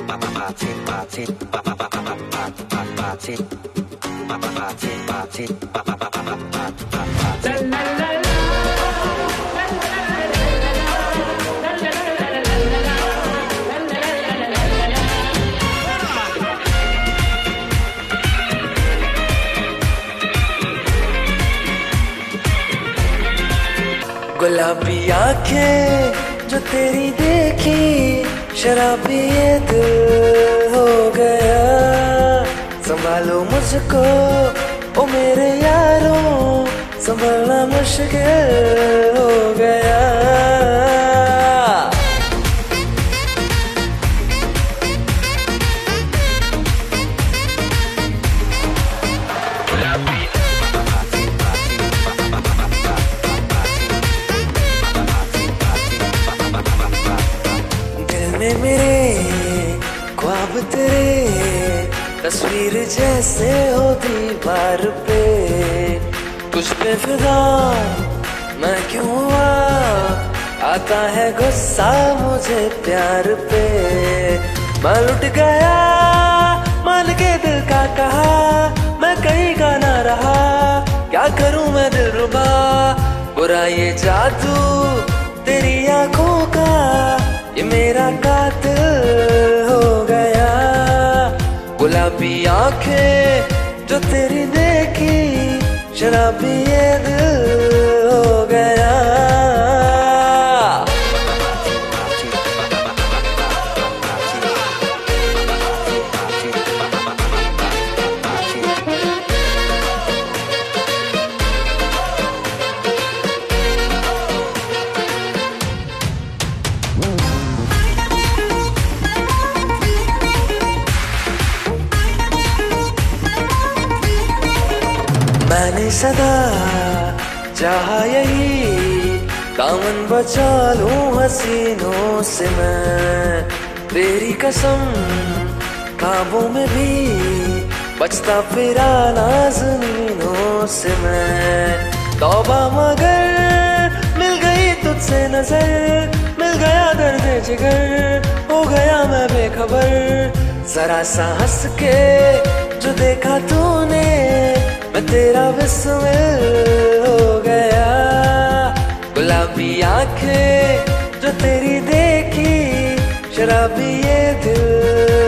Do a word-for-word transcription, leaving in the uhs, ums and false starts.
गुलाबी आंखें जो तेरी देखी, शराबी ये दिल हो गया। संभालो मुझको ओ मेरे यारों, संभालना मुश्किल हो गया। मेरे ख्वाब तेरे तस्वीर जैसे हो दीवार पे, कुछ पे फिदा मैं क्यों हुआ, आता है गुस्सा मुझे प्यार पे। मैं लुट गया मान के दिल का कहा, मैं कहीं का ना रहा, क्या करूं मैं दिलरुबा। बुरा ये जादू तेरी आंखों का, ये मेरा कातिल हो गया। गुलाबी आंखें जो तेरी देखी, शराबी ये दिल हो गया। मैंने सदा चाहा यही, दामन बचा लूं हसीनों से मैं। तेरी कसम ख्वाबों में भी बचता फिरा नाज़नीनों से मैं। तौबा मगर मिल गई तुझसे नजर, मिल गया दर्द जिगर, हो गया मैं बेखबर। जरा सा हंस के जो देखा तूने, मैं तेरा विस्मिल हो गया। गुलाबी आंखें जो तेरी देखी, शराबी ये दिल